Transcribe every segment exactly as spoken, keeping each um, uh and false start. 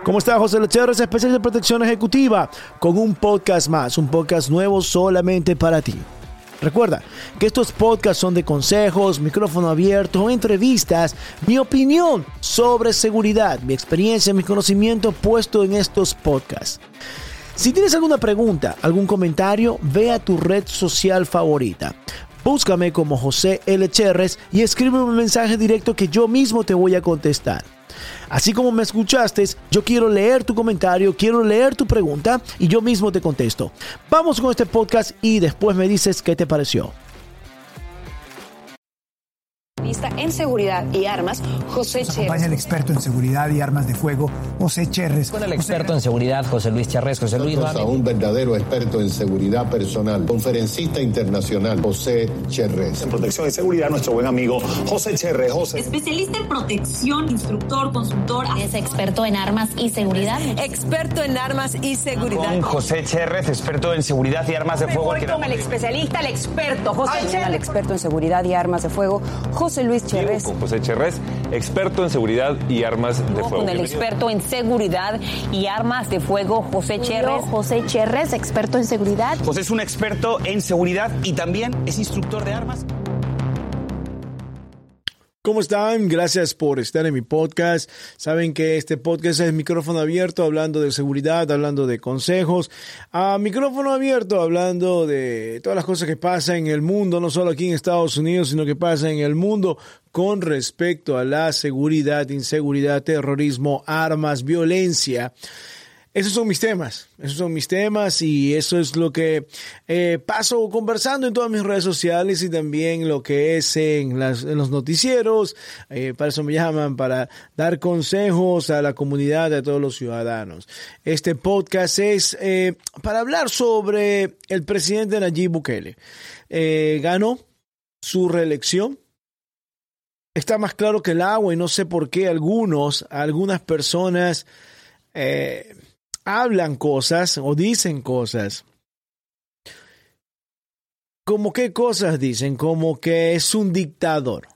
¿Cómo está? José Lecheres, especialista de protección ejecutiva, con un podcast más, un podcast nuevo solamente para ti. Recuerda que estos podcasts son de consejos, micrófono abierto, entrevistas, mi opinión sobre seguridad, mi experiencia, mi conocimiento puesto en estos podcasts. Si tienes alguna pregunta, algún comentario, ve a tu red social favorita. Búscame como José L. Cherres y escribe un mensaje directo que yo mismo te voy a contestar. Así como me escuchaste, yo quiero leer tu comentario, quiero leer tu pregunta y yo mismo te contesto. Vamos con este podcast y después me dices qué te pareció. En seguridad y armas, José Cherres. Acompaña el experto en seguridad y armas de fuego, José Cherres. Con el experto en seguridad, José Luis Cherres. José Luis, a un verdadero experto en seguridad personal, conferencista internacional, José Cherres. En protección y seguridad, nuestro buen amigo José Cherres. José. Especialista en protección, instructor, consultor. Es experto en armas y seguridad. Experto en armas y seguridad. Con José Cherres, experto en seguridad y armas de fuego. Voy con el especialista, el experto, José Cherres. El experto en seguridad y armas de fuego, José Luis Cherres. Con José Cherres, experto en seguridad y armas de fuego. Con el experto en seguridad y armas de fuego, José Cherres. José Cherres, experto en seguridad. José es un experto en seguridad y también es instructor de armas. ¿Cómo están? Gracias por estar en mi podcast. Saben que este podcast es micrófono abierto, hablando de seguridad, hablando de consejos. A micrófono abierto, hablando de todas las cosas que pasan en el mundo, no solo aquí en Estados Unidos, sino que pasa en el mundo con respecto a la seguridad, inseguridad, terrorismo, armas, violencia. Esos son mis temas, esos son mis temas y eso es lo que eh, paso conversando en todas mis redes sociales y también lo que es en, las, en los noticieros. Eh, para eso me llaman, para dar consejos a la comunidad, a todos los ciudadanos. Este podcast es eh, para hablar sobre el presidente Nayib Bukele. Eh, ganó su reelección. Está más claro que el agua y no sé por qué algunos, algunas personas... Eh, hablan cosas o dicen cosas. ¿Cómo qué cosas dicen? Como que es un dictador.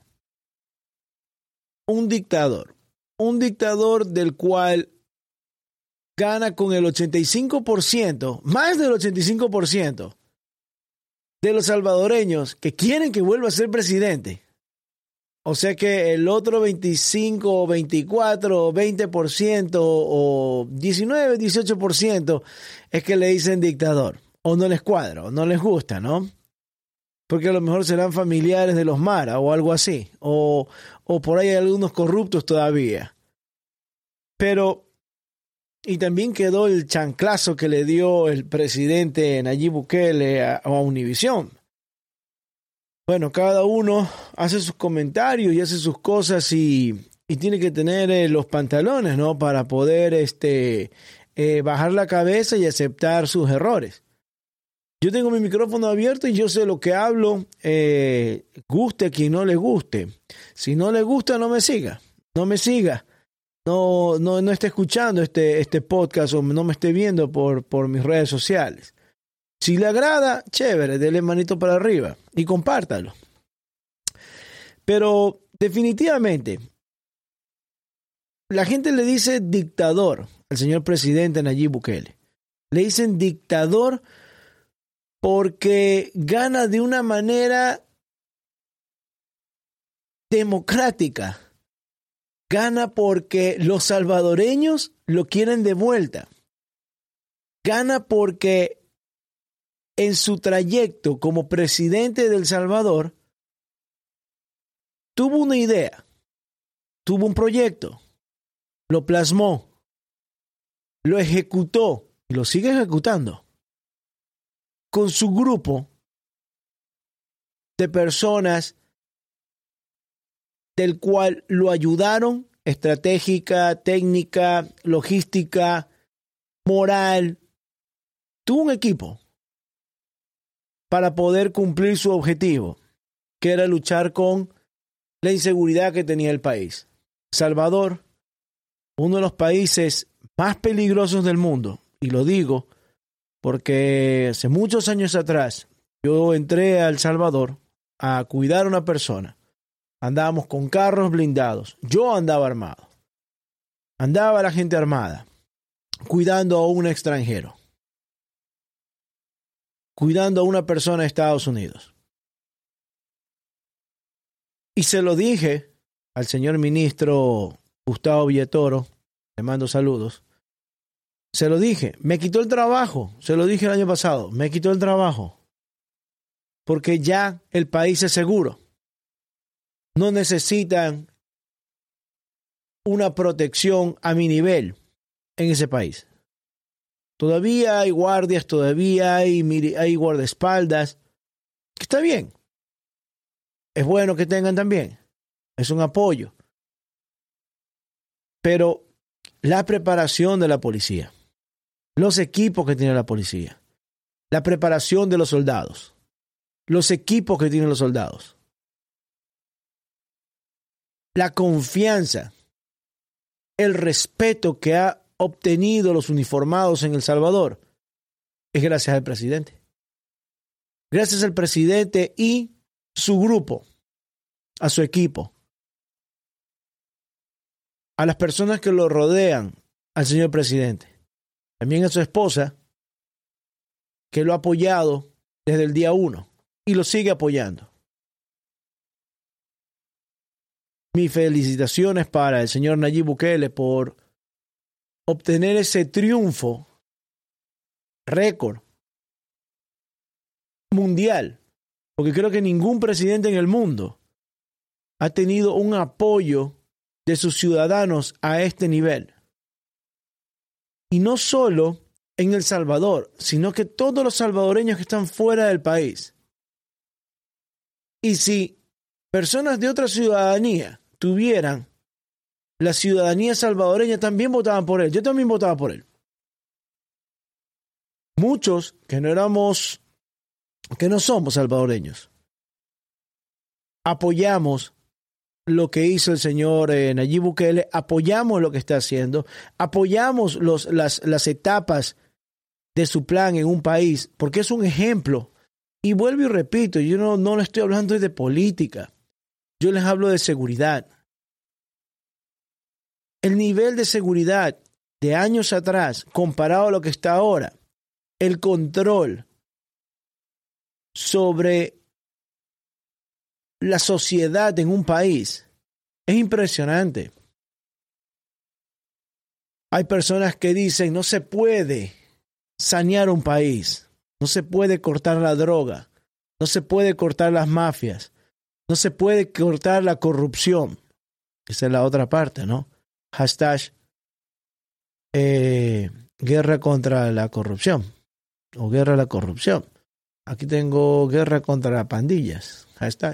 Un dictador. Un dictador del cual gana con el ochenta y cinco por ciento, más del ochenta y cinco por ciento de los salvadoreños que quieren que vuelva a ser presidente. O sea que el otro veinticinco, veinticuatro, veinte por ciento o diecinueve, dieciocho por ciento es que le dicen dictador. O no les cuadra, o no les gusta, ¿no? Porque a lo mejor serán familiares de los Mara o algo así. O, o por ahí hay algunos corruptos todavía. Pero, y también quedó el chanclazo que le dio el presidente Nayib Bukele a, a Univisión. Bueno, cada uno hace sus comentarios y hace sus cosas y, y tiene que tener eh, los pantalones, ¿no? Para poder este, eh, bajar la cabeza y aceptar sus errores. Yo tengo mi micrófono abierto y yo sé lo que hablo, eh, guste a quien no le guste. Si no le gusta, no me siga, no me siga. No, no, no esté escuchando este, este podcast o no me esté viendo por, por mis redes sociales. Si le agrada, chévere, dele manito para arriba y compártalo. Pero definitivamente, la gente le dice dictador al señor presidente Nayib Bukele. Le dicen dictador porque gana de una manera democrática. Gana porque los salvadoreños lo quieren de vuelta. Gana porque en su trayecto como presidente de El Salvador, tuvo una idea, tuvo un proyecto, lo plasmó, lo ejecutó y lo sigue ejecutando con su grupo de personas del cual lo ayudaron estratégica, técnica, logística, moral. Tuvo un equipo para poder cumplir su objetivo, que era luchar con la inseguridad que tenía el país. Salvador, uno de los países más peligrosos del mundo, y lo digo porque hace muchos años atrás yo entré a El Salvador a cuidar a una persona. Andábamos con carros blindados. Yo andaba armado. Andaba la gente armada. cuidando a un extranjero, cuidando a una persona de Estados Unidos. Y se lo dije al señor ministro Gustavo Villatoro, le mando saludos. Se lo dije, me quitó el trabajo, se lo dije el año pasado, me quitó el trabajo, porque ya el país es seguro. No necesitan una protección a mi nivel en ese país. Todavía hay guardias, todavía hay, hay guardaespaldas. Está bien. Es bueno que tengan también. Es un apoyo. Pero la preparación de la policía, los equipos que tiene la policía, la preparación de los soldados, los equipos que tienen los soldados, la confianza, el respeto que ha obtenido los uniformados en El Salvador, es gracias al presidente. Gracias al presidente y su grupo, a su equipo, a las personas que lo rodean al señor presidente, también a su esposa, que lo ha apoyado desde el día uno y lo sigue apoyando. Mis felicitaciones para el señor Nayib Bukele por obtener ese triunfo récord mundial, porque creo que ningún presidente en el mundo ha tenido un apoyo de sus ciudadanos a este nivel. Y no solo en El Salvador, sino que todos los salvadoreños que están fuera del país. Y si personas de otra ciudadanía tuvieran la ciudadanía salvadoreña, también votaban por él. Yo también votaba por él. Muchos que no éramos, que no somos salvadoreños, apoyamos lo que hizo el señor eh, Nayib Bukele, apoyamos lo que está haciendo, apoyamos los, las, las etapas de su plan en un país, porque es un ejemplo. Y vuelvo y repito, yo no, no le estoy hablando de política, yo les hablo de seguridad. El nivel de seguridad de años atrás, comparado a lo que está ahora, el control sobre la sociedad en un país es impresionante. Hay personas que dicen no se puede sanear un país, no se puede cortar la droga, no se puede cortar las mafias, no se puede cortar la corrupción. Esa es la otra parte, ¿no? Hashtag eh, guerra contra la corrupción o guerra a la corrupción. Aquí tengo guerra contra pandillas. Hashtag.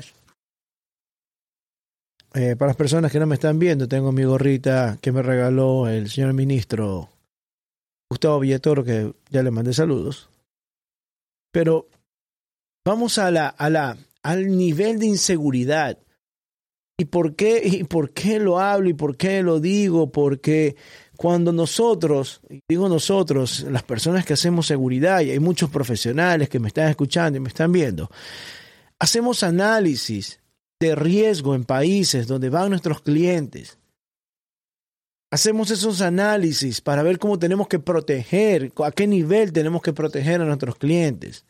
Eh, para las personas que no me están viendo, tengo mi gorrita que me regaló el señor ministro Gustavo Villatoro, que ya le mandé saludos. Pero vamos a la, a la, al nivel de inseguridad. ¿Y por qué, y por qué lo hablo y por qué lo digo? Porque cuando nosotros, digo nosotros, las personas que hacemos seguridad, y hay muchos profesionales que me están escuchando y me están viendo, hacemos análisis de riesgo en países donde van nuestros clientes. Hacemos esos análisis para ver cómo tenemos que proteger, a qué nivel tenemos que proteger a nuestros clientes.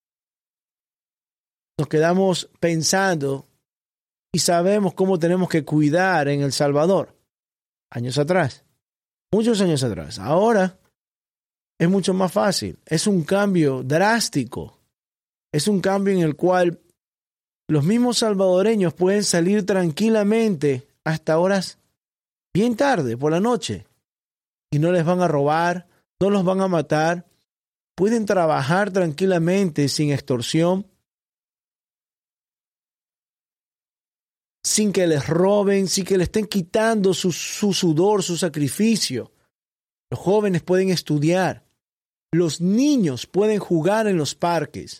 Nos quedamos pensando y sabemos cómo tenemos que cuidar en El Salvador. Años atrás, muchos años atrás. Ahora es mucho más fácil. Es un cambio drástico. Es un cambio en el cual los mismos salvadoreños pueden salir tranquilamente hasta horas bien tarde, por la noche, y no les van a robar, no los van a matar. Pueden trabajar tranquilamente sin extorsión, sin que les roben, sin que les estén quitando su, su sudor, su sacrificio. Los jóvenes pueden estudiar. Los niños pueden jugar en los parques.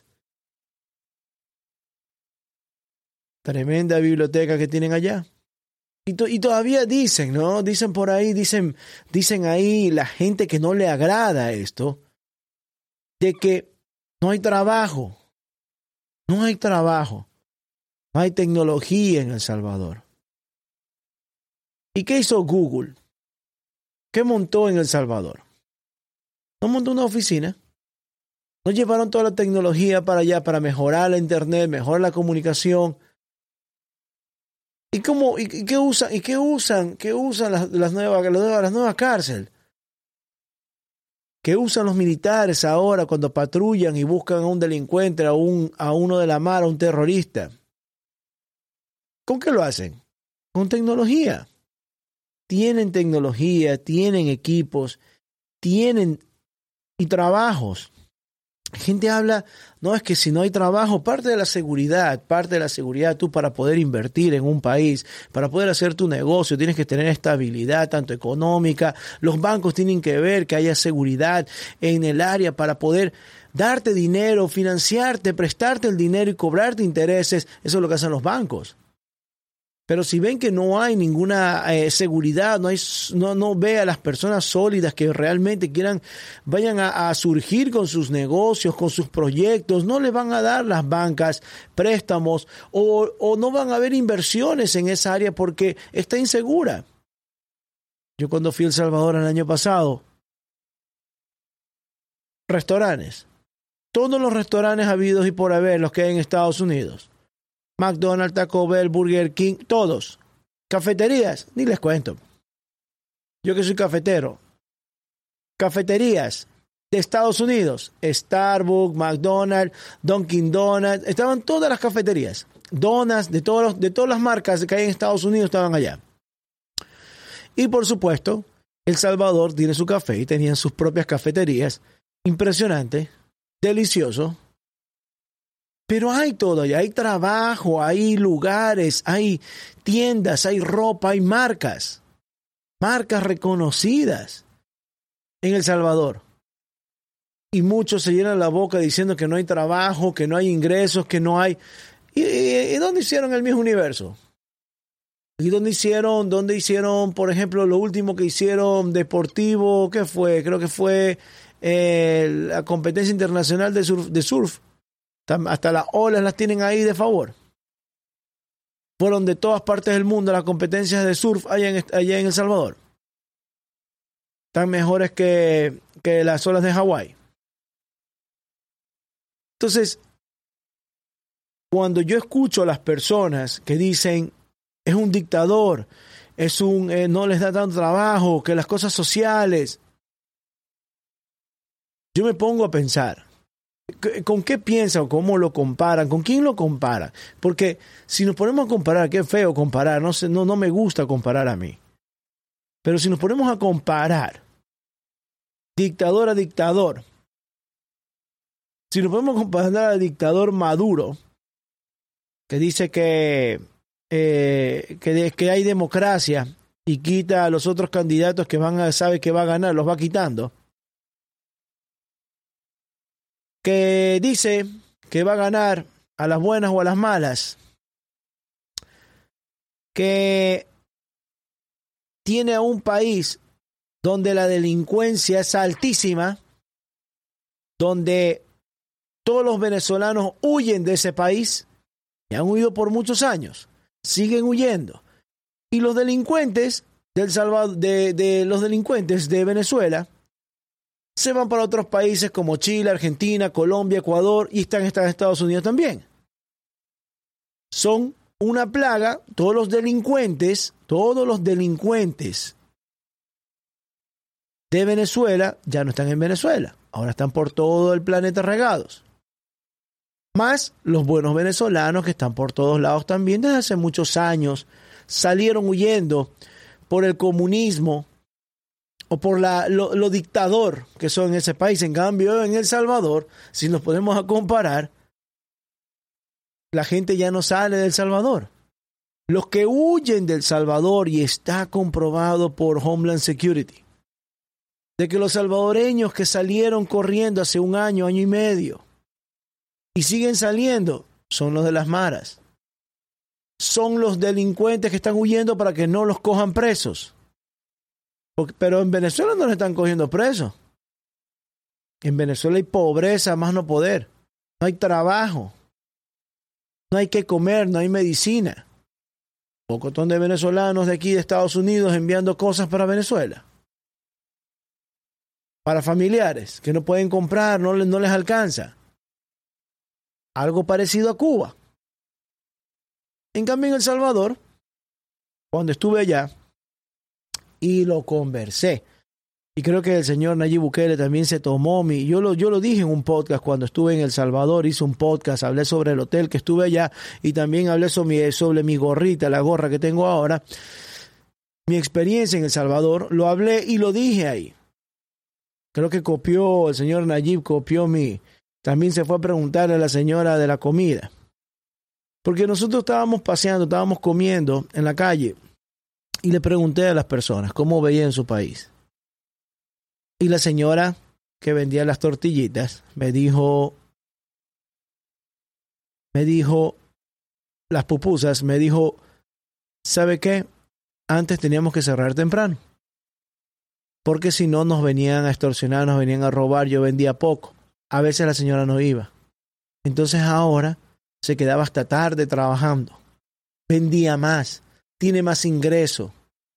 Tremenda biblioteca que tienen allá. Y, to- y todavía dicen, ¿no? Dicen por ahí, dicen, dicen ahí la gente que no le agrada esto, de que no hay trabajo. No hay trabajo. No hay tecnología en El Salvador. ¿Y qué hizo Google? ¿Qué montó en El Salvador? No montó una oficina. No llevaron toda la tecnología para allá para mejorar la internet, mejorar la comunicación. ¿Y cómo, y, y qué usan, y qué usan, qué usan las, las nuevas, las, las nuevas cárceles? ¿Qué usan los militares ahora cuando patrullan y buscan a un delincuente, a, un, a uno de la mar, a un terrorista? ¿Con qué lo hacen? Con tecnología. Tienen tecnología, tienen equipos, tienen y trabajos. Gente habla, no, es que si no hay trabajo, parte de la seguridad, parte de la seguridad tú para poder invertir en un país, para poder hacer tu negocio, tienes que tener estabilidad tanto económica. Los bancos tienen que ver que haya seguridad en el área para poder darte dinero, financiarte, prestarte el dinero y cobrarte intereses. Eso es lo que hacen los bancos. Pero si ven que no hay ninguna eh, seguridad, no hay, no, no ve a las personas sólidas que realmente quieran, vayan a, a surgir con sus negocios, con sus proyectos, no les van a dar las bancas préstamos o, o no van a haber inversiones en esa área porque está insegura. Yo cuando fui a El Salvador el año pasado, restaurantes, todos los restaurantes habidos y por haber, los que hay en Estados Unidos, McDonald's, Taco Bell, Burger King, todos. Cafeterías, ni les cuento. Yo que soy cafetero. Cafeterías de Estados Unidos, Starbucks, McDonald's, Dunkin' Donuts, estaban todas las cafeterías. Donas de, todos los, de todas las marcas que hay en Estados Unidos estaban allá. Y por supuesto, El Salvador tiene su café y tenían sus propias cafeterías. Impresionante, delicioso. Pero hay todo allá, hay trabajo, hay lugares, hay tiendas, hay ropa, hay marcas, marcas reconocidas en El Salvador. Y muchos se llenan la boca diciendo que no hay trabajo, que no hay ingresos, que no hay... ¿Y, y, y dónde hicieron el mismo universo? ¿Y dónde hicieron, dónde hicieron, por ejemplo, lo último que hicieron deportivo? ¿Qué fue? Creo que fue eh, la competencia internacional de surf. De surf. Hasta las olas las tienen ahí de favor. Fueron de todas partes del mundo las competencias de surf allá en, allá en El Salvador. Están mejores que, que las olas de Hawái. Entonces, cuando yo escucho a las personas que dicen es un dictador, es un eh, no les da tanto trabajo, que las cosas sociales, yo me pongo a pensar. ¿Con qué piensan? ¿Cómo lo comparan? ¿Con quién lo comparan? Porque si nos ponemos a comparar, qué feo comparar, no, sé, no, no me gusta comparar a mí. Pero si nos ponemos a comparar dictador a dictador, si nos podemos comparar al dictador Maduro, que dice que, eh, que, que hay democracia y quita a los otros candidatos que van a, sabe que va a ganar, los va quitando, que dice que va a ganar a las buenas o a las malas, que tiene a un país donde la delincuencia es altísima, donde todos los venezolanos huyen de ese país, y han huido por muchos años, siguen huyendo, y los delincuentes del Salvador, de, de los delincuentes de Venezuela se van para otros países como Chile, Argentina, Colombia, Ecuador y están en Estados Unidos también. Son una plaga, todos los delincuentes, todos los delincuentes de Venezuela ya no están en Venezuela, ahora están por todo el planeta regados. Más los buenos venezolanos que están por todos lados también desde hace muchos años, salieron huyendo por el comunismo, o por la, lo, lo dictador que son en ese país. En cambio, en El Salvador, si nos ponemos a comparar, la gente ya no sale de El Salvador. Los que huyen de El Salvador, y está comprobado por Homeland Security, de que los salvadoreños que salieron corriendo hace un año, año y medio, y siguen saliendo, son los de las maras. Son los delincuentes que están huyendo para que no los cojan presos. Pero en Venezuela no le están cogiendo presos. En Venezuela hay pobreza, más no poder. No hay trabajo. No hay que comer, no hay medicina. Un pocotón de venezolanos de aquí de Estados Unidos enviando cosas para Venezuela. para familiares que no pueden comprar, no, no les alcanza. Algo parecido a Cuba. En cambio, en El Salvador, cuando estuve allá y lo conversé, y creo que el señor Nayib Bukele también se tomó mi... Yo lo, yo lo dije en un podcast cuando estuve en El Salvador, hice un podcast, hablé sobre el hotel que estuve allá y también hablé sobre mi, sobre mi gorrita, la gorra que tengo ahora. Mi experiencia en El Salvador, lo hablé y lo dije ahí. Creo que copió, el señor Nayib copió mi... También se fue a preguntarle a la señora de la comida. Porque nosotros estábamos paseando, estábamos comiendo en la calle y le pregunté a las personas cómo veían su país. Y la señora que vendía las tortillitas me dijo, me dijo, las pupusas, me dijo, ¿sabe qué? Antes teníamos que cerrar temprano. Porque si no nos venían a extorsionar, nos venían a robar, yo vendía poco. A veces la señora no iba. Entonces ahora se quedaba hasta tarde trabajando. Vendía más, tiene más ingreso.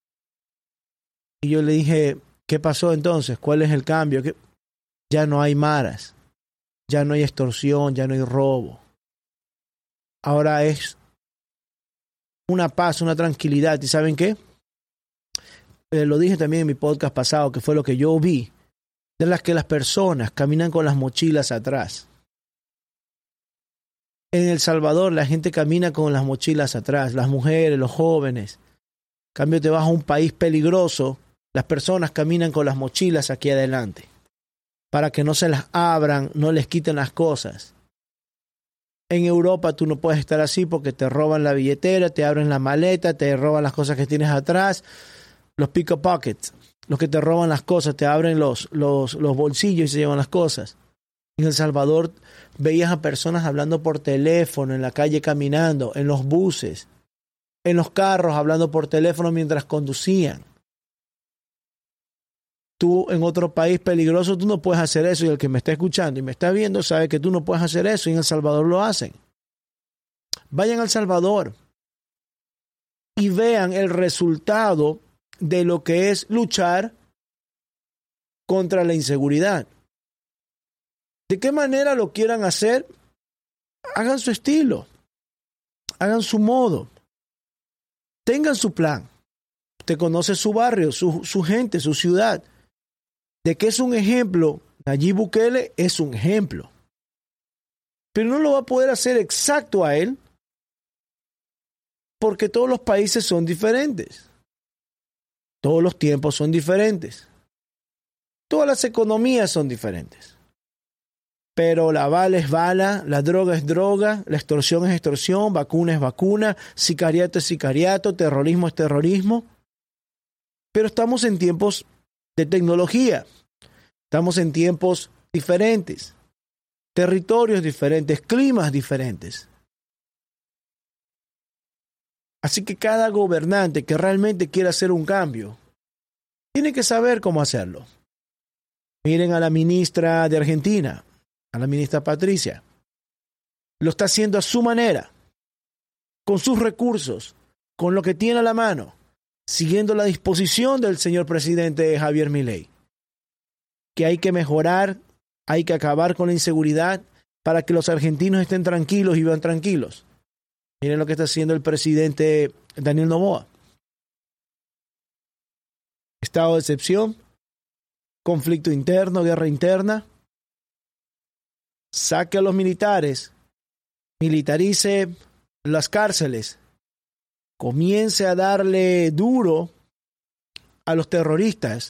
Y yo le dije, ¿qué pasó entonces? ¿Cuál es el cambio? ¿Qué? Ya no hay maras, ya no hay extorsión, ya no hay robo. Ahora es una paz, una tranquilidad. ¿Y saben qué? Eh, lo dije también en mi podcast pasado, que fue lo que yo vi, de las que las personas caminan con las mochilas atrás. En El Salvador la gente camina con las mochilas atrás, las mujeres, los jóvenes. En cambio te vas a un país peligroso, las personas caminan con las mochilas aquí adelante, para que no se las abran, no les quiten las cosas. En Europa tú no puedes estar así porque te roban la billetera, te abren la maleta, te roban las cosas que tienes atrás, los pickpockets, los que te roban las cosas, te abren los, los, los bolsillos y se llevan las cosas. En El Salvador veías a personas hablando por teléfono, en la calle caminando, en los buses, en los carros hablando por teléfono mientras conducían. Tú en otro país peligroso, tú no puedes hacer eso, y el que me está escuchando y me está viendo sabe que tú no puedes hacer eso, y en El Salvador lo hacen. Vayan a El Salvador y vean el resultado de lo que es luchar contra la inseguridad. ¿De qué manera lo quieran hacer? Hagan su estilo, hagan su modo, tengan su plan. Usted conoce su barrio, su, su gente, su ciudad. De que es un ejemplo, Nayib Bukele es un ejemplo. Pero no lo va a poder hacer exacto a él, porque todos los países son diferentes. Todos los tiempos son diferentes. Todas las economías son diferentes. Pero la bala es bala, la droga es droga, la extorsión es extorsión, vacuna es vacuna, sicariato es sicariato, terrorismo es terrorismo. Pero estamos en tiempos de tecnología. Estamos en tiempos diferentes, territorios diferentes, climas diferentes. Así que cada gobernante que realmente quiera hacer un cambio, tiene que saber cómo hacerlo. Miren a la ministra de Argentina, a la ministra Patricia. Lo está haciendo a su manera, con sus recursos, con lo que tiene a la mano, siguiendo la disposición del señor presidente Javier Milei. Que hay que mejorar, hay que acabar con la inseguridad para que los argentinos estén tranquilos y vivan tranquilos. Miren lo que está haciendo el presidente Daniel Noboa. Estado de excepción, conflicto interno, guerra interna. Saque a los militares, militarice las cárceles, comience a darle duro a los terroristas.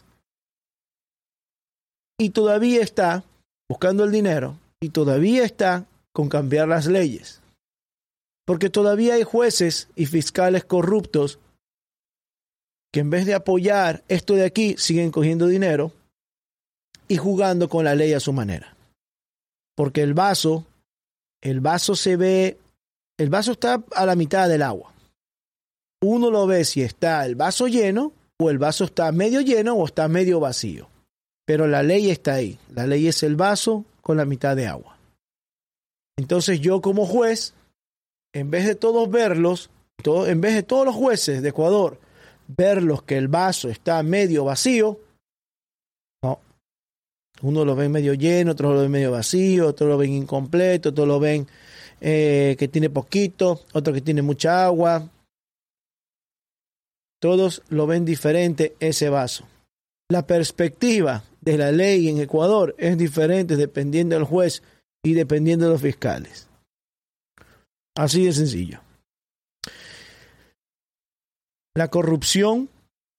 Y todavía está buscando el dinero y todavía está con cambiar las leyes. Porque todavía hay jueces y fiscales corruptos que en vez de apoyar esto de aquí, siguen cogiendo dinero y jugando con la ley a su manera. Porque el vaso, el vaso se ve, el vaso está a la mitad del agua. Uno lo ve si está el vaso lleno o el vaso está medio lleno o está medio vacío. Pero la ley está ahí. La ley es el vaso con la mitad de agua. Entonces yo como juez, en vez de todos verlos, todo, en vez de todos los jueces de Ecuador, verlos que el vaso está medio vacío, no. Unos lo ven medio lleno, otros lo ven medio vacío, otros lo ven incompleto, otros lo ven eh, que tiene poquito, otros que tiene mucha agua. Todos lo ven diferente ese vaso. La perspectiva de la ley en Ecuador es diferente dependiendo del juez y dependiendo de los fiscales. Así de sencillo. La corrupción,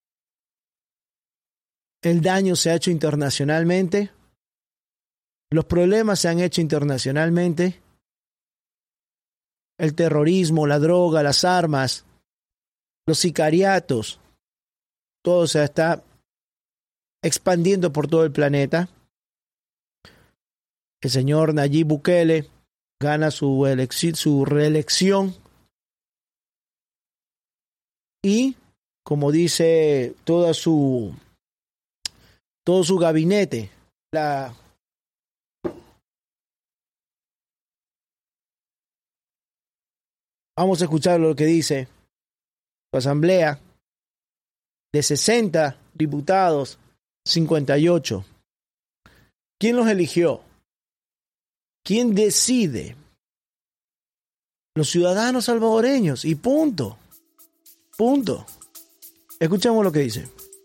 el daño se ha hecho internacionalmente, los problemas se han hecho internacionalmente, el terrorismo, la droga, las armas, los sicariatos, todo se está expandiendo por todo el planeta. El señor Nayib Bukele gana su, elección, su reelección y, como dice toda su, todo su gabinete, la vamos a escuchar lo que dice su asamblea de sesenta diputados, cincuenta y ocho. ¿Quién los eligió? ¿Quién decide? Los ciudadanos salvadoreños, y punto. Punto. Escuchamos lo que dice.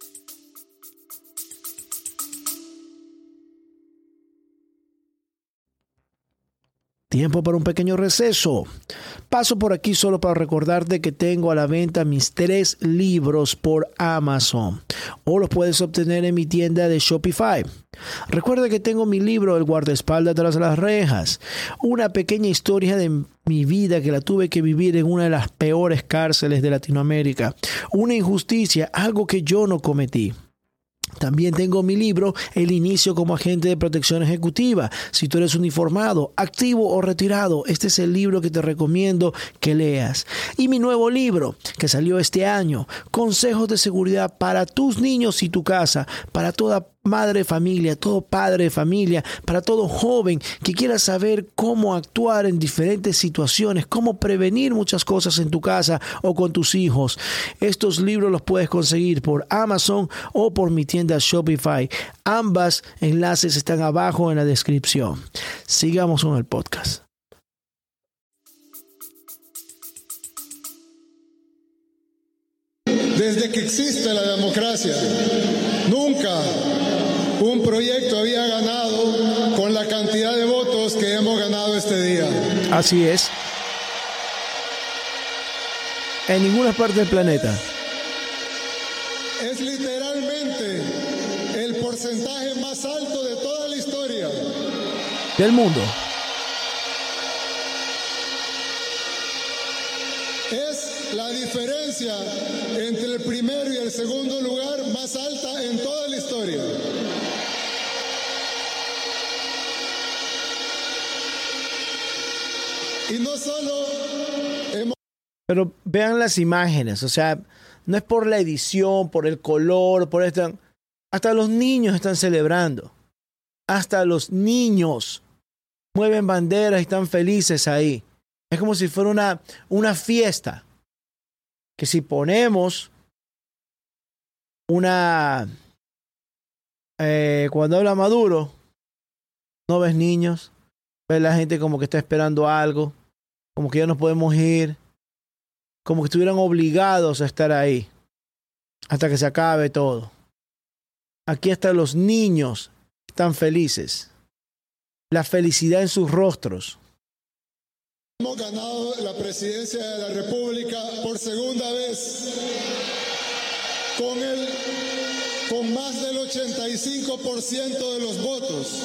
Tiempo para un pequeño receso. Paso por aquí solo para recordarte que tengo a la venta mis tres libros por Amazon o los puedes obtener en mi tienda de Shopify. Recuerda que tengo mi libro El guardaespaldas tras las rejas, una pequeña historia de mi vida que la tuve que vivir en una de las peores cárceles de Latinoamérica, una injusticia, algo que yo no cometí. También tengo mi libro El inicio como agente de protección ejecutiva. Si tú eres uniformado, activo o retirado, este es el libro que te recomiendo que leas. Y mi nuevo libro que salió este año, Consejos de seguridad para tus niños y tu casa, para toda madre de familia, todo padre de familia, para todo joven que quiera saber cómo actuar en diferentes situaciones, cómo prevenir muchas cosas en tu casa o con tus hijos. Estos libros los puedes conseguir por Amazon o por mi tienda Shopify. Ambas enlaces están abajo en la descripción. Sigamos con el podcast. Desde que existe la democracia, nunca un proyecto había ganado con la cantidad de votos que hemos ganado este día. Así es. En ninguna parte del planeta. Es literalmente el porcentaje más alto de toda la historia del mundo. Es la diferencia entre el primero y el segundo lugar más alta en toda la historia. Y no solo hemos... Pero vean las imágenes, o sea, no es por la edición, por el color, por esto. Hasta los niños están celebrando. Hasta los niños mueven banderas y están felices ahí. Es como si fuera una, una fiesta. Que si ponemos una... Eh, cuando habla Maduro, no ves niños, ves la gente como que está esperando algo, como que ya nos podemos ir, como que estuvieran obligados a estar ahí hasta que se acabe todo. Aquí hasta los niños están felices. La felicidad en sus rostros. Hemos ganado la presidencia de la República por segunda vez con, el, con más del ochenta y cinco por ciento de los votos.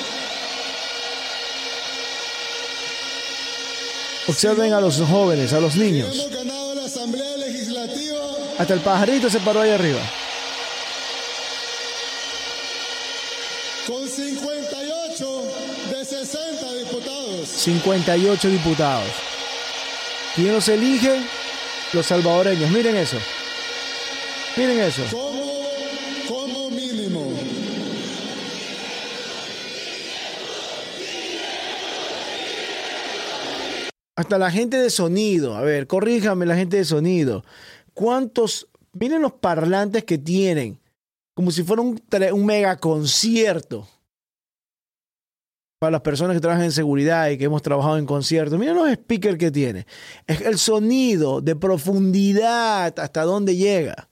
Observen a los jóvenes, a los niños. Hemos ganado la Asamblea Legislativa. Hasta el pajarito se paró ahí arriba. Con cincuenta y ocho de sesenta diputados. cincuenta y ocho diputados. ¿Quién los elige? Los salvadoreños. Miren eso. Miren eso. Como, como mínimo. Hasta la gente de sonido. A ver, corríjame la gente de sonido. ¿Cuántos? Miren los parlantes que tienen. Como si fuera un, un mega concierto. para las personas que trabajan en seguridad y que hemos trabajado en conciertos, miren los speakers que tiene. Es el sonido de profundidad hasta dónde llega.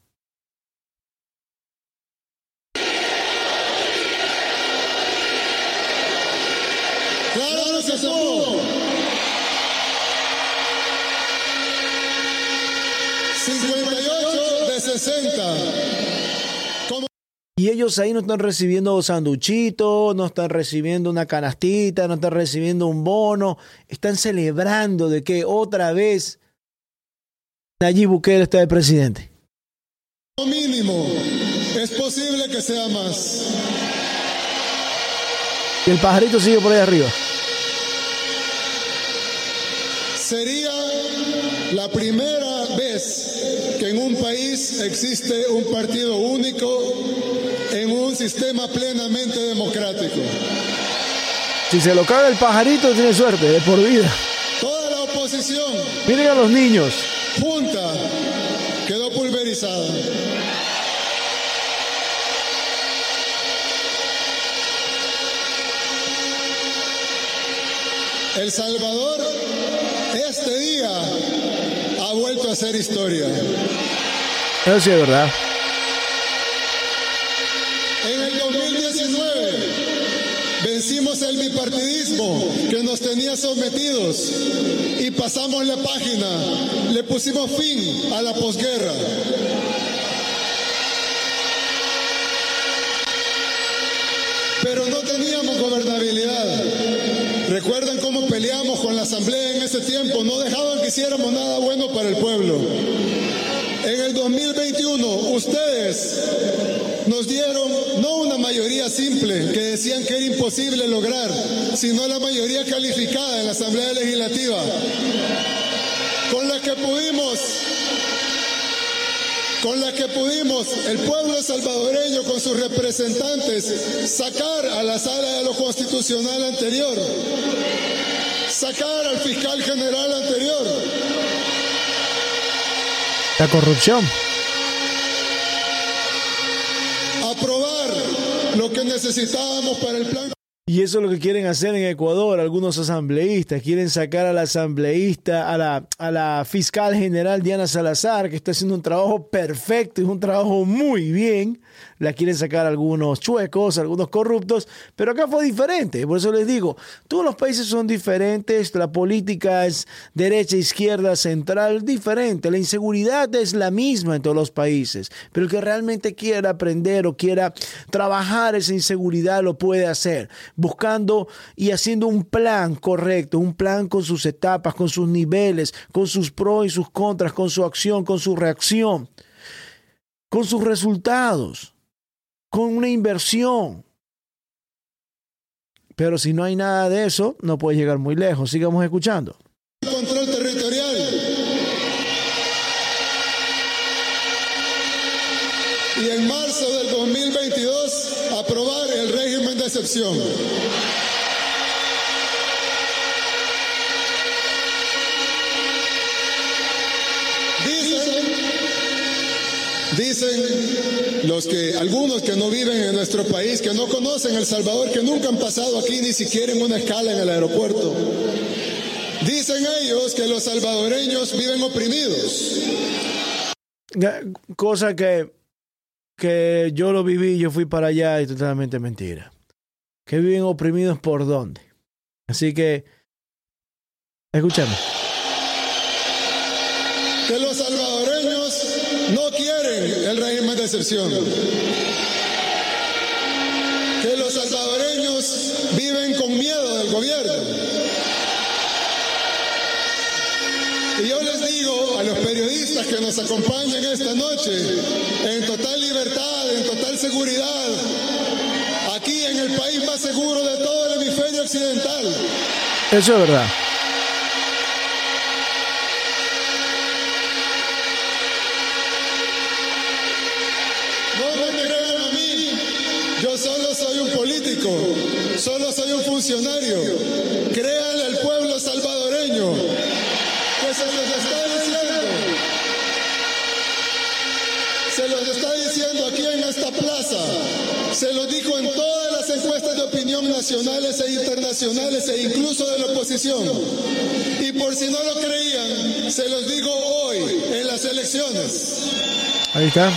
Claro, no se pudo. cincuenta y ocho de sesenta. ¿Cómo? Y ellos ahí no están recibiendo sanduchitos, no están recibiendo una canastita, no están recibiendo un bono. Están celebrando de que otra vez Nayib Bukele está de presidente. Como mínimo, es posible que sea más. Y el pajarito sigue por ahí arriba. Sería la primera vez que en un país existe un partido único en un sistema plenamente democrático. Si se lo caga el pajarito, tiene suerte, de por vida. Toda la oposición, miren a los niños, junta, quedó pulverizada. El Salvador, este día, ha vuelto a hacer historia. Eso sí es verdad. En el dos mil diecinueve vencimos el bipartidismo que nos tenía sometidos y pasamos la página, le pusimos fin a la posguerra. Pero no teníamos gobernabilidad. ¿Recuerdan cómo peleamos con la Asamblea en ese tiempo? No dejaban que hiciéramos nada bueno para el pueblo. En el dos mil veintiuno, ustedes nos dieron no una mayoría simple, que decían que era imposible lograr, sino la mayoría calificada en la Asamblea Legislativa, con la que pudimos, con la que pudimos, el pueblo salvadoreño con sus representantes, sacar a la Sala de lo Constitucional anterior, sacar al fiscal general anterior. La corrupción. Aprobar lo que necesitábamos para el plan. Y eso es lo que quieren hacer en Ecuador algunos asambleístas. Quieren sacar a la asambleísta, a la, a la fiscal general Diana Salazar, que está haciendo un trabajo perfecto y un trabajo muy bien. La quieren sacar algunos chuecos, algunos corruptos, pero acá fue diferente. Por eso les digo, todos los países son diferentes, la política es derecha, izquierda, central, diferente. La inseguridad es la misma en todos los países, pero el que realmente quiera aprender o quiera trabajar esa inseguridad lo puede hacer, buscando y haciendo un plan correcto, un plan con sus etapas, con sus niveles, con sus pros y sus contras, con su acción, con su reacción, con sus resultados, con una inversión. Pero si no hay nada de eso, no puede llegar muy lejos. Sigamos escuchando. Control territorial. Y en marzo del dos mil veintidós, aprobar el régimen de excepción. Dicen, dicen los que, algunos que no viven en nuestro país, que no conocen El Salvador, que nunca han pasado aquí ni siquiera en una escala en el aeropuerto. Dicen ellos que los salvadoreños viven oprimidos. Cosa que, que yo lo viví, yo fui para allá y totalmente mentira. Que viven oprimidos por dónde. Así que, escuchemos. Que los salvadoreños no quieren el régimen de excepción. Que los salvadoreños viven con miedo del gobierno. Y yo les digo a los periodistas que nos acompañan esta noche, en total libertad, en total seguridad, aquí en el país más seguro de todo el hemisferio occidental. Eso es verdad. Yo solo soy un político, solo soy un funcionario. Créanle al pueblo salvadoreño que se los está diciendo. Se los está está diciendo aquí en esta plaza se lo dijo en todas las encuestas de opinión nacionales e internacionales e incluso de la oposición. Y por si no lo creían, se los digo hoy en las elecciones. Ahí está.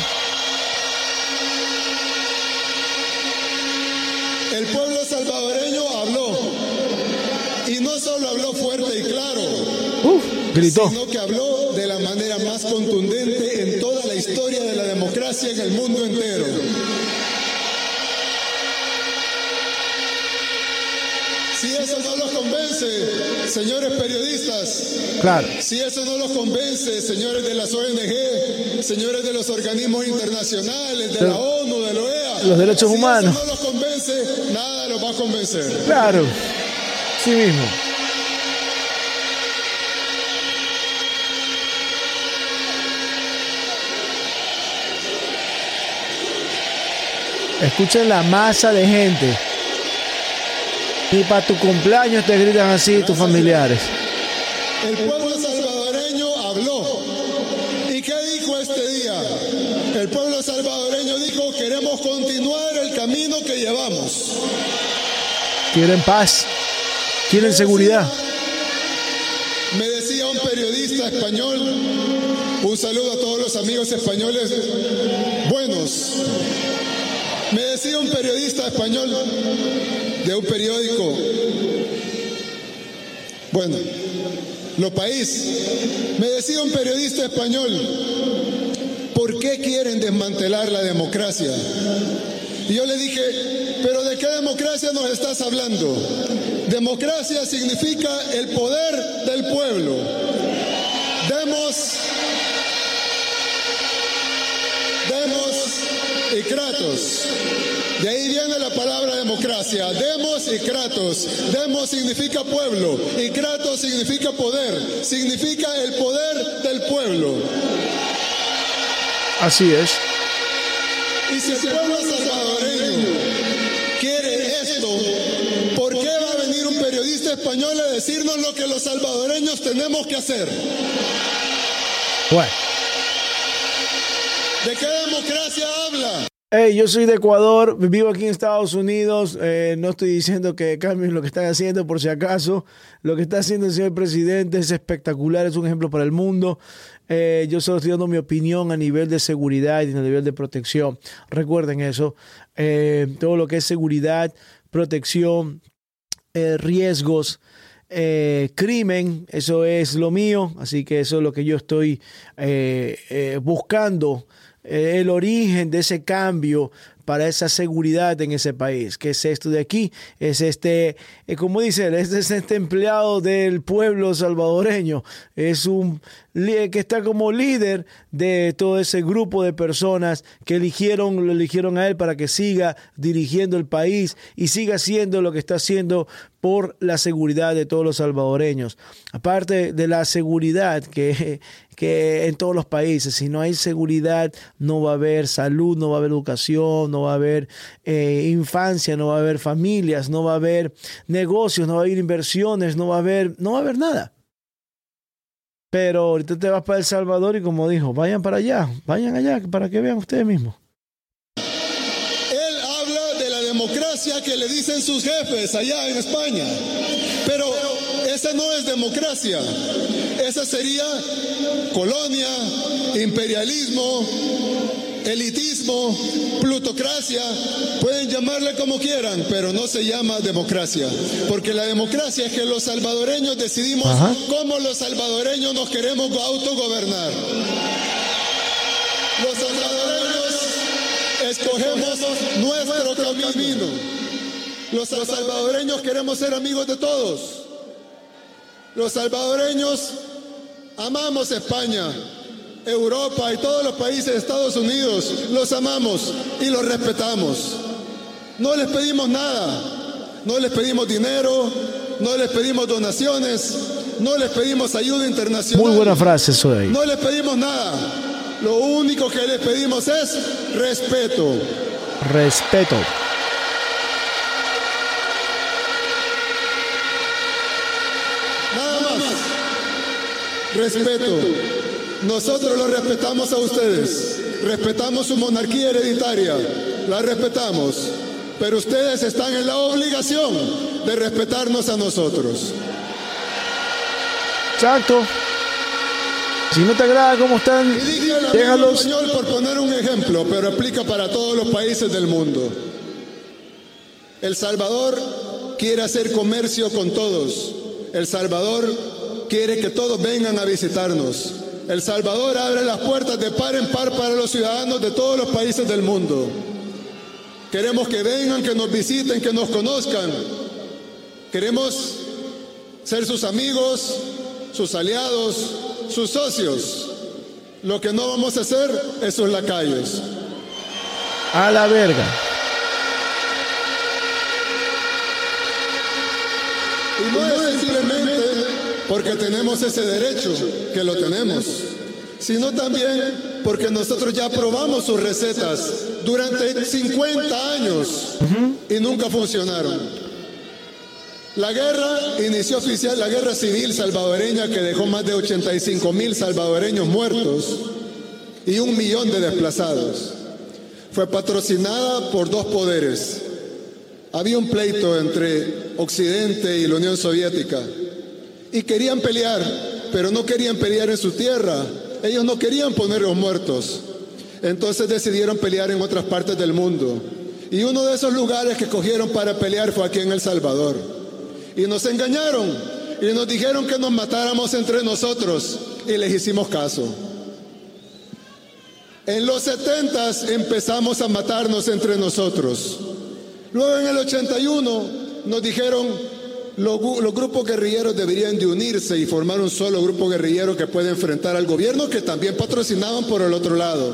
El pueblo salvadoreño habló. Y no solo habló fuerte y claro, Uf, gritó. sino que habló de la manera más contundente en toda la historia de la democracia en el mundo entero. Si eso no los convence, señores periodistas, claro. Si eso no los convence, señores de las O N G, señores de los organismos internacionales, de la ONU, de la O E A, los derechos si humanos. Si eso no los convence, nada los va a convencer. Claro, sí mismo. Escuchen la masa de gente. Y para tu cumpleaños te gritan así tus familiares. El pueblo salvadoreño habló. ¿Y qué dijo este día? El pueblo salvadoreño dijo: queremos continuar el camino que llevamos. Quieren paz, quieren seguridad. Me decía un periodista español, un saludo a todos los amigos españoles buenos. Me decía un periodista español de un periódico, bueno, Lo País, me decía un periodista español: ¿por qué quieren desmantelar la democracia? Y yo le dije: ¿pero de qué democracia nos estás hablando? Democracia significa el poder del pueblo. Demos, demos y kratos. De ahí viene la palabra democracia. Demos y kratos. Demos significa pueblo y kratos significa poder. Significa el poder del pueblo. Así es. Y si el pueblo salvadoreño quiere esto, ¿por qué va a venir un periodista español a decirnos lo que los salvadoreños tenemos que hacer? Bueno. ¿De qué democracia habla? Hey, yo soy de Ecuador, vivo aquí en Estados Unidos. Eh, no estoy diciendo que cambien lo que están haciendo, por si acaso. Lo que está haciendo el señor presidente es espectacular, es un ejemplo para el mundo. Eh, yo solo estoy dando mi opinión a nivel de seguridad y a nivel de protección. Recuerden eso. Eh, todo lo que es seguridad, protección, eh, riesgos, eh, crimen, eso es lo mío. Así que eso es lo que yo estoy eh, eh, buscando. El origen de ese cambio para esa seguridad en ese país. ¿Qué es esto de aquí? Es este, eh, como dicen, es este empleado del pueblo salvadoreño. Es un que está como líder de todo ese grupo de personas que eligieron, lo eligieron a él para que siga dirigiendo el país y siga haciendo lo que está haciendo por la seguridad de todos los salvadoreños. Aparte de la seguridad que, que en todos los países, si no hay seguridad, no va a haber salud, no va a haber educación, no va a haber eh, infancia, no va a haber familias, no va a haber negocios, no va a haber inversiones, no va a haber, no va a haber nada. Pero ahorita te vas para El Salvador y, como dijo, vayan para allá, vayan allá para que vean ustedes mismos. Él habla de la democracia que le dicen sus jefes allá en España. Pero esa no es democracia. Esa sería colonia, imperialismo, elitismo, plutocracia, pueden llamarle como quieran, pero no se llama democracia, porque la democracia es que los salvadoreños decidimos Ajá. cómo los salvadoreños nos queremos autogobernar. Los salvadoreños escogemos nuestro camino. Los salvadoreños queremos ser amigos de todos. Los salvadoreños amamos España, Europa y todos los países de Estados Unidos. Los amamos y los respetamos. No les pedimos nada, no les pedimos dinero, no les pedimos donaciones, no les pedimos ayuda internacional. Muy buena frase eso de ahí. No les pedimos nada. Lo único que les pedimos es respeto. Respeto. Nada más. Respeto. Nosotros los respetamos a ustedes, respetamos su monarquía hereditaria, la respetamos, pero ustedes están en la obligación de respetarnos a nosotros. Exacto. Si no te agrada cómo están, y dije el déjalos. español por poner un ejemplo, pero aplica para todos los países del mundo. El Salvador quiere hacer comercio con todos. El Salvador quiere que todos vengan a visitarnos. El Salvador abre las puertas de par en par para los ciudadanos de todos los países del mundo. Queremos que vengan, que nos visiten, que nos conozcan. Queremos ser sus amigos, sus aliados, sus socios. Lo que no vamos a hacer es sus lacayos. A la verga. Y no es simplemente porque tenemos ese derecho, que lo tenemos, sino también porque nosotros ya probamos sus recetas durante cincuenta años y nunca funcionaron. La guerra inició oficial, la guerra civil salvadoreña, que dejó más de ochenta y cinco mil salvadoreños muertos y un millón de desplazados. Fue patrocinada por dos poderes. Había un pleito entre Occidente y la Unión Soviética y querían pelear, pero no querían pelear en su tierra. Ellos no querían poner los muertos. Entonces decidieron pelear en otras partes del mundo. Y uno de esos lugares que cogieron para pelear fue aquí en El Salvador. Y nos engañaron y nos dijeron que nos matáramos entre nosotros y les hicimos caso. En los setentas empezamos a matarnos entre nosotros. Luego en el ochenta y uno nos dijeron los, los grupos guerrilleros deberían de unirse y formar un solo grupo guerrillero que pueda enfrentar al gobierno, que también patrocinaban por el otro lado.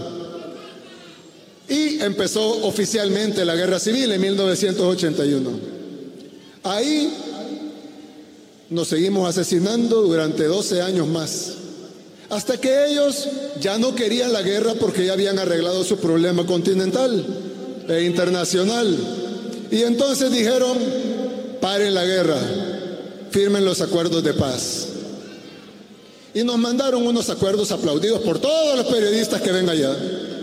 Y empezó oficialmente la guerra civil en mil novecientos ochenta y uno. Ahí nos seguimos asesinando durante doce años más, hasta que ellos ya no querían la guerra porque ya habían arreglado su problema continental e internacional. Y entonces dijeron, paren la guerra, firmen los acuerdos de paz. Y nos mandaron unos acuerdos aplaudidos por todos los periodistas que ven allá.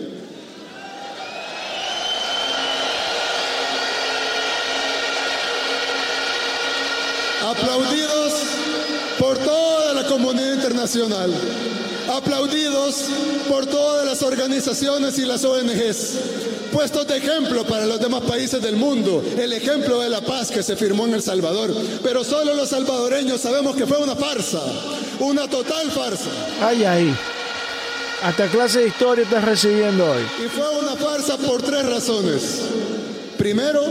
Aplaudidos por toda la comunidad internacional, aplaudidos por todas las organizaciones y las O N Ges, puestos de ejemplo para los demás países del mundo, el ejemplo de la paz que se firmó en El Salvador. Pero solo los salvadoreños sabemos que fue una farsa, una total farsa. Ay, ay. Hasta clase de historia estás recibiendo hoy. Y fue una farsa por tres razones. Primero,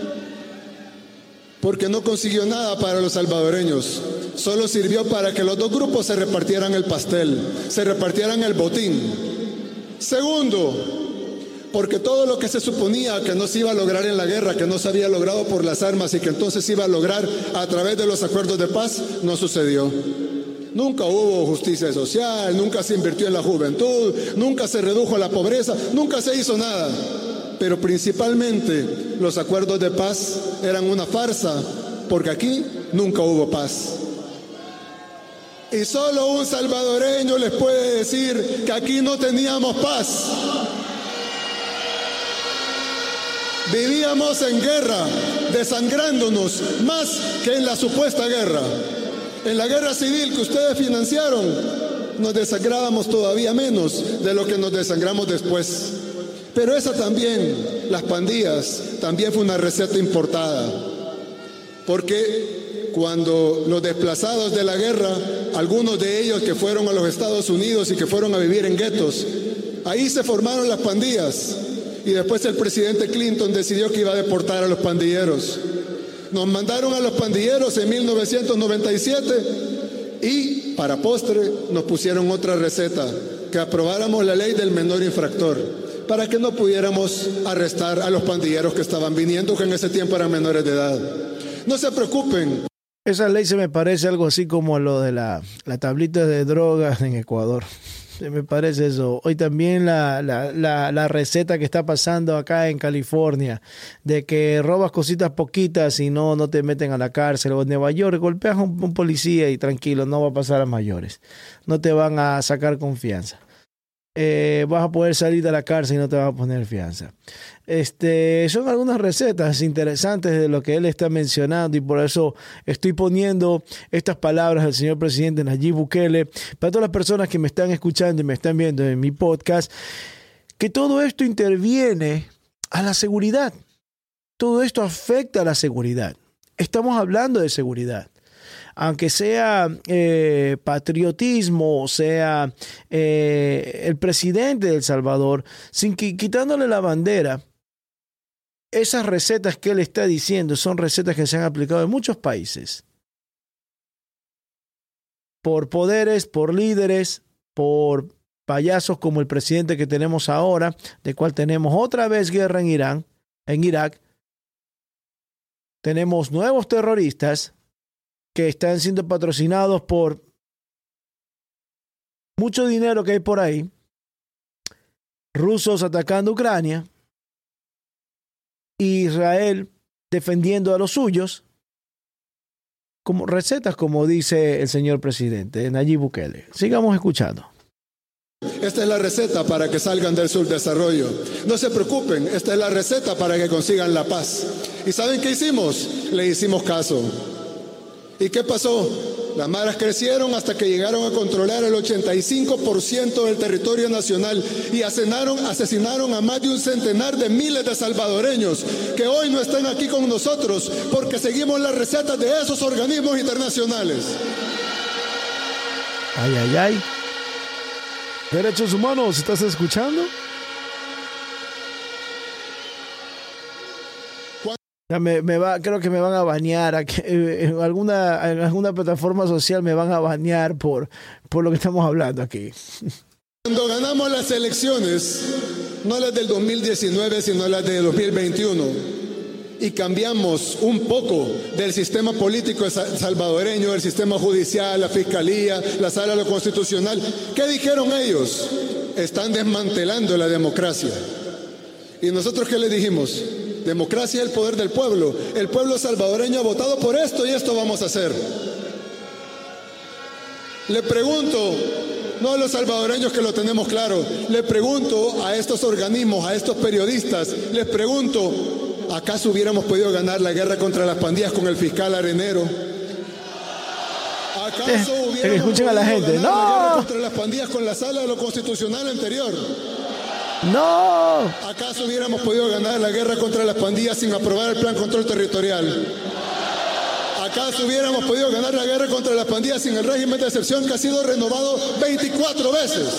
porque no consiguió nada para los salvadoreños. Solo sirvió para que los dos grupos se repartieran el pastel, se repartieran el botín. Segundo, porque todo lo que se suponía que no se iba a lograr en la guerra, que no se había logrado por las armas y que entonces se iba a lograr a través de los acuerdos de paz, no sucedió. Nunca hubo justicia social, nunca se invirtió en la juventud, nunca se redujo la pobreza, nunca se hizo nada. Pero principalmente los acuerdos de paz eran una farsa, porque aquí nunca hubo paz. Y solo un salvadoreño les puede decir que aquí no teníamos paz. Vivíamos en guerra, desangrándonos más que en la supuesta guerra. En la guerra civil que ustedes financiaron, nos desangrábamos todavía menos de lo que nos desangramos después. Pero esa también, las pandillas, también fue una receta importada. Porque cuando los desplazados de la guerra, algunos de ellos que fueron a los Estados Unidos y que fueron a vivir en guetos, ahí se formaron las pandillas. Y después el presidente Clinton decidió que iba a deportar a los pandilleros. Nos mandaron a los pandilleros en mil novecientos noventa y siete y para postre nos pusieron otra receta, que aprobáramos la ley del menor infractor, para que no pudiéramos arrestar a los pandilleros que estaban viniendo, que en ese tiempo eran menores de edad. No se preocupen. Esa ley se me parece algo así como lo de la, la tablita de drogas en Ecuador. me parece eso. Hoy también la, la, la, la receta que está pasando acá en California, de que robas cositas poquitas y no, no te meten a la cárcel. O en Nueva York golpeas a un, un policía y tranquilo, no va a pasar a mayores. No te van a sacar confianza. Eh, vas a poder salir de la cárcel y no te van a poner fianza. Este, son algunas recetas interesantes de lo que él está mencionando y por eso estoy poniendo estas palabras del señor presidente Nayib Bukele para todas las personas que me están escuchando y me están viendo en mi podcast, que todo esto interviene a la seguridad. Todo esto afecta a la seguridad. Estamos hablando de seguridad. Aunque sea eh, patriotismo, o sea eh, el presidente de El Salvador, sin que, quitándole la bandera, esas recetas que él está diciendo son recetas que se han aplicado en muchos países. Por poderes, por líderes, por payasos como el presidente que tenemos ahora, de cual tenemos otra vez guerra en Irán, en Irak. Tenemos nuevos terroristas que están siendo patrocinados por mucho dinero que hay por ahí, rusos atacando Ucrania, Israel defendiendo a los suyos, como recetas, como dice el señor presidente Nayib Bukele. Sigamos escuchando. Esta es la receta para que salgan del subdesarrollo. No se preocupen, esta es la receta para que consigan la paz. ¿Y saben qué hicimos? Le hicimos caso. ¿Y qué pasó? Las maras crecieron hasta que llegaron a controlar el ochenta y cinco por ciento del territorio nacional y asesinaron, asesinaron a más de un centenar de miles de salvadoreños que hoy no están aquí con nosotros porque seguimos las recetas de esos organismos internacionales. Ay, ay, ay. Derechos humanos, ¿estás escuchando? Me, me va, creo que me van a banear aquí, en alguna, en alguna plataforma social me van a banear por, por lo que estamos hablando aquí. Cuando ganamos las elecciones, no las del dos mil diecinueve, sino las del dos mil veintiuno, y cambiamos un poco del sistema político salvadoreño, el sistema judicial, la fiscalía, la sala de lo constitucional, ¿qué dijeron ellos? Están desmantelando la democracia. ¿Y nosotros qué les dijimos? Democracia es el poder del pueblo. El pueblo salvadoreño ha votado por esto y esto vamos a hacer. Le pregunto, no a los salvadoreños que lo tenemos claro, le pregunto a estos organismos, a estos periodistas, les pregunto, ¿acaso hubiéramos podido ganar la guerra contra las pandillas con el fiscal Arenero? ¿Acaso hubiéramos eh, escuchen a la gente. ganar ¡No! la guerra contra las pandillas con la sala de lo constitucional anterior? ¡No! ¿Acaso hubiéramos podido ganar la guerra contra las pandillas sin aprobar el plan control territorial? ¿Acaso hubiéramos podido ganar la guerra contra las pandillas sin el régimen de excepción que ha sido renovado veinticuatro veces?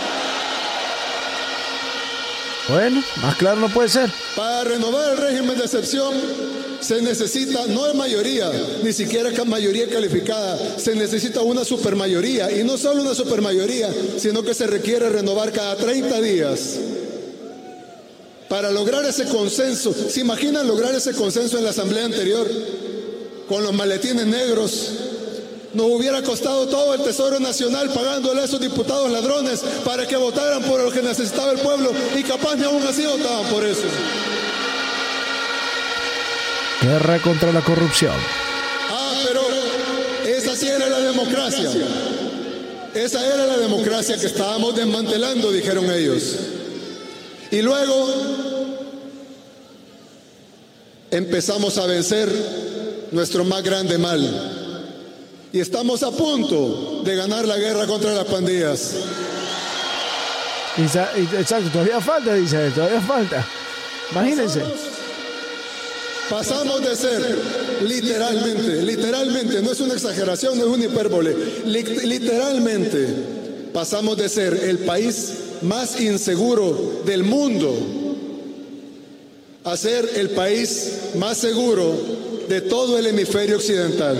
Bueno, más claro no puede ser. Para renovar el régimen de excepción se necesita, no es mayoría, ni siquiera mayoría calificada, se necesita una supermayoría, y no solo una supermayoría, sino que se requiere renovar cada treinta días. Para lograr ese consenso, ¿se imaginan lograr ese consenso en la asamblea anterior? Con los maletines negros, nos hubiera costado todo el Tesoro Nacional pagándole a esos diputados ladrones para que votaran por lo que necesitaba el pueblo, y capaz ni aún así votaban por eso. Guerra contra la corrupción. Ah, pero esa sí era la democracia. Esa era la democracia que estábamos desmantelando, dijeron ellos. Y luego empezamos a vencer nuestro más grande mal. Y estamos a punto de ganar la guerra contra las pandillas. Exacto, todavía falta, dice, todavía falta. Imagínense. Pasamos, pasamos de ser literalmente, literalmente, no es una exageración, no es una hipérbole, li, literalmente pasamos de ser el país más inseguro del mundo a ser el país más seguro de todo el hemisferio occidental.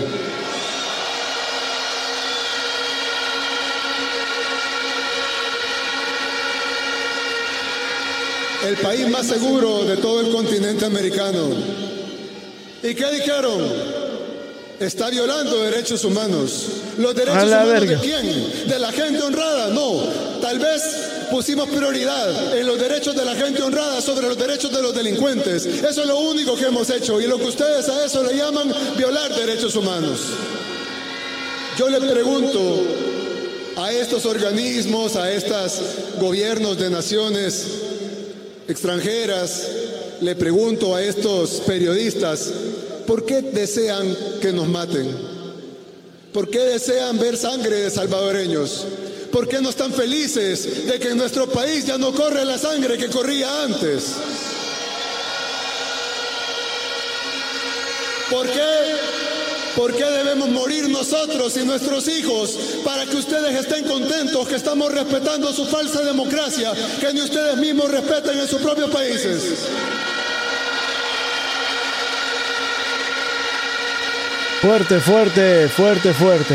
El país más seguro de todo el continente americano. ¿Y qué dijeron? está violando derechos humanos. ¿Los derechos A la humanos verga. de quién? ¿De la gente honrada? No. Tal vez pusimos prioridad en los derechos de la gente honrada sobre los derechos de los delincuentes. Eso es lo único que hemos hecho. Y lo que ustedes a eso le llaman violar derechos humanos. Yo le pregunto a estos organismos, a estos gobiernos de naciones extranjeras, le pregunto a estos periodistas, ¿por qué desean que nos maten? ¿Por qué desean ver sangre de salvadoreños? ¿Por qué no están felices de que en nuestro país ya no corre la sangre que corría antes? ¿Por qué? ¿Por qué debemos morir nosotros y nuestros hijos para que ustedes estén contentos que estamos respetando su falsa democracia que ni ustedes mismos respetan en sus propios países? Fuerte, fuerte, fuerte, fuerte.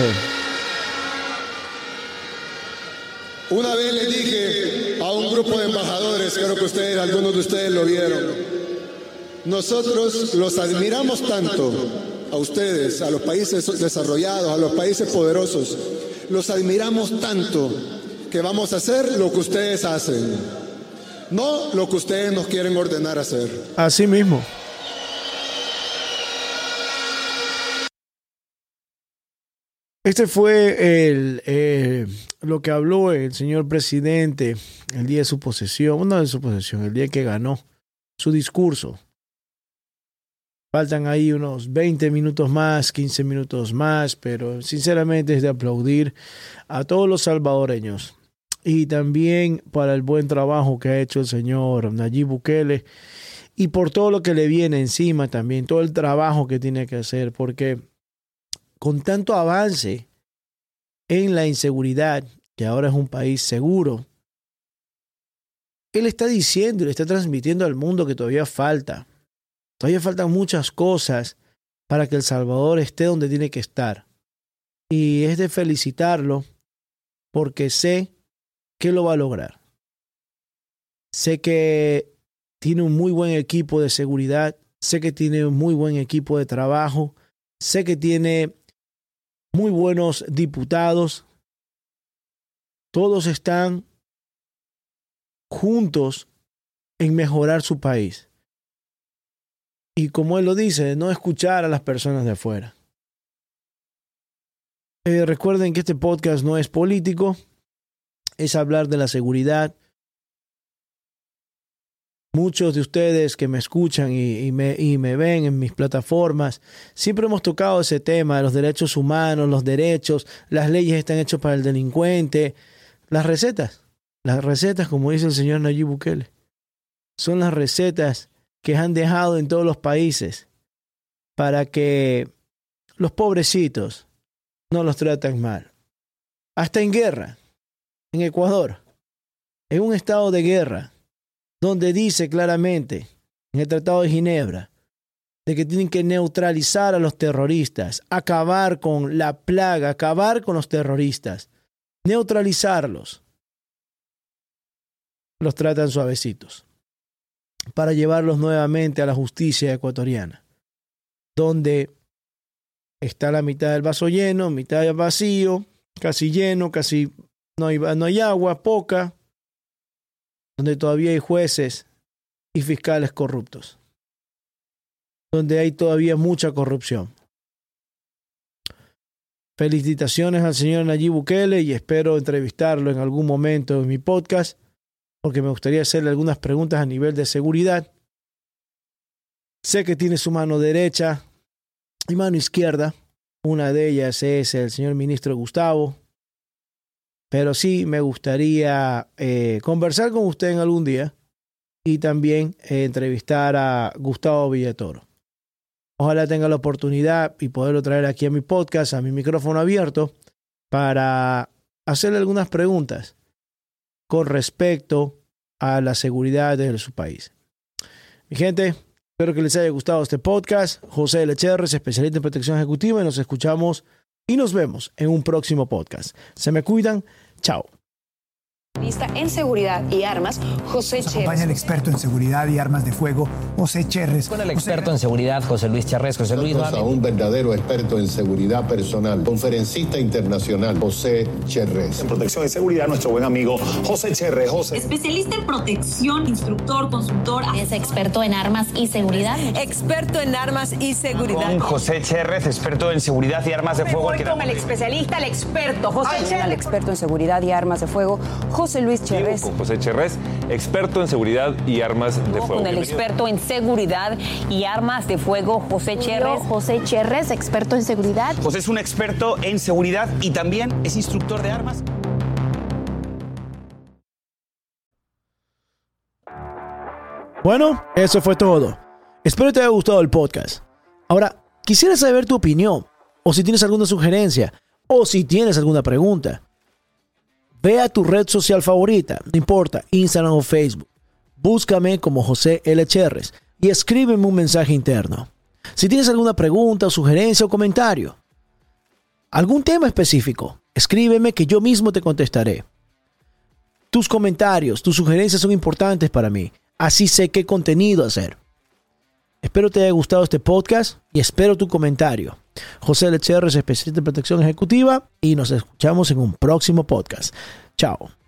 Una vez le dije a un grupo de embajadores, creo que ustedes, algunos de ustedes lo vieron, nosotros los admiramos tanto a ustedes, a los países desarrollados, a los países poderosos, los admiramos tanto que vamos a hacer lo que ustedes hacen, no lo que ustedes nos quieren ordenar hacer. Así mismo. Este fue el, eh, lo que habló el señor presidente el día de su posesión, no de su posesión, el día que ganó su discurso. Faltan ahí unos veinte minutos más, quince minutos más, pero sinceramente es de aplaudir a todos los salvadoreños y también para el buen trabajo que ha hecho el señor Nayib Bukele y por todo lo que le viene encima también, todo el trabajo que tiene que hacer, porque con tanto avance en la inseguridad, que ahora es un país seguro, él está diciendo y le está transmitiendo al mundo que todavía falta. Todavía faltan muchas cosas para que El Salvador esté donde tiene que estar. Y es de felicitarlo porque sé que lo va a lograr. Sé que tiene un muy buen equipo de seguridad, sé que tiene un muy buen equipo de trabajo, sé que tiene muy buenos diputados. Todos están juntos en mejorar su país. Y como él lo dice, no escuchar a las personas de afuera. Eh, recuerden que este podcast no es político, es hablar de la seguridad. Muchos de ustedes que me escuchan y, y, me, y me ven en mis plataformas, siempre hemos tocado ese tema de los derechos humanos, los derechos, las leyes están hechas para el delincuente, las recetas, las recetas, como dice el señor Nayib Bukele, son las recetas que han dejado en todos los países para que los pobrecitos no los traten mal. Hasta en guerra, en Ecuador, en un estado de guerra, donde dice claramente en el Tratado de Ginebra de que tienen que neutralizar a los terroristas, acabar con la plaga, acabar con los terroristas, neutralizarlos. Los tratan suavecitos para llevarlos nuevamente a la justicia ecuatoriana, donde está la mitad del vaso lleno, mitad vacío, casi lleno, casi no hay, no hay agua, poca, donde todavía hay jueces y fiscales corruptos, donde hay todavía mucha corrupción. Felicitaciones al señor Nayib Bukele y espero entrevistarlo en algún momento en mi podcast, porque me gustaría hacerle algunas preguntas a nivel de seguridad. Sé que tiene su mano derecha y mano izquierda. Una de ellas es el señor ministro Gustavo. Pero sí me gustaría eh, conversar con usted en algún día y también eh, entrevistar a Gustavo Villatoro. Ojalá tenga la oportunidad y poderlo traer aquí a mi podcast, a mi micrófono abierto, para hacerle algunas preguntas con respecto a la seguridad de su país. Mi gente, espero que les haya gustado este podcast. José L. Cherres, especialista en protección ejecutiva, y nos escuchamos y nos vemos en un próximo podcast. Se me cuidan. Chao. En seguridad y armas, José Nos acompaña el experto en seguridad y armas de fuego, José Cherres. Con el experto en seguridad, José Luis Cherres. José Luis, a un verdadero experto en seguridad personal, conferencista internacional, José Cherres. En protección y seguridad, nuestro buen amigo José Cherres. José. Especialista en protección, instructor, consultor. Es experto en armas y seguridad. Experto en armas y seguridad. Con José Cherres, experto en seguridad y armas de fuego. Con el especialista, el experto José El Cherres. experto en seguridad y armas de fuego, José Luis Cherres. Con José Cherres, experto en seguridad y armas de fuego. Con el experto en seguridad y armas de fuego, José Cherres. José Cherres, experto en seguridad. José es un experto en seguridad y también es instructor de armas. Bueno, eso fue todo. Espero te haya gustado el podcast. Ahora, quisiera saber tu opinión, o si tienes alguna sugerencia, o si tienes alguna pregunta. Ve a tu red social favorita, no importa, Instagram o Facebook. Búscame como José L. Cherres y escríbeme un mensaje interno. Si tienes alguna pregunta, sugerencia o comentario, algún tema específico, escríbeme que yo mismo te contestaré. Tus comentarios, tus sugerencias son importantes para mí. Así sé qué contenido hacer. Espero te haya gustado este podcast y espero tu comentario. José L. Cherres, especialista en protección ejecutiva, y nos escuchamos en un próximo podcast. Chao.